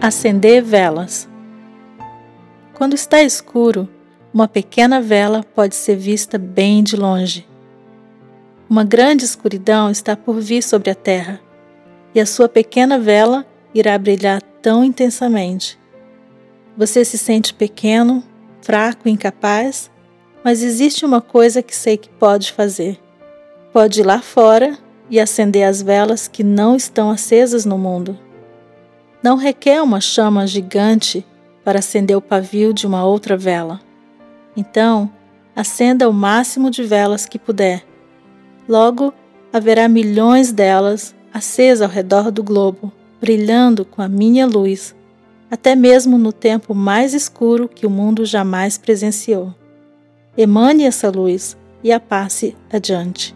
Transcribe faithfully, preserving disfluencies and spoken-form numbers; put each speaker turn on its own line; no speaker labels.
Acender velas. Quando está escuro, uma pequena vela pode ser vista bem de longe. Uma grande escuridão está por vir sobre a terra, e a sua pequena vela irá brilhar tão intensamente. Você se sente pequeno, fraco e incapaz, mas existe uma coisa que sei que pode fazer. Pode ir lá fora e acender as velas que não estão acesas no mundo. Não requer uma chama gigante para acender o pavio de uma outra vela. Então, acenda o máximo de velas que puder. Logo, haverá milhões delas acesas ao redor do globo, brilhando com a minha luz, até mesmo no tempo mais escuro que o mundo jamais presenciou. Emane essa luz e a passe adiante.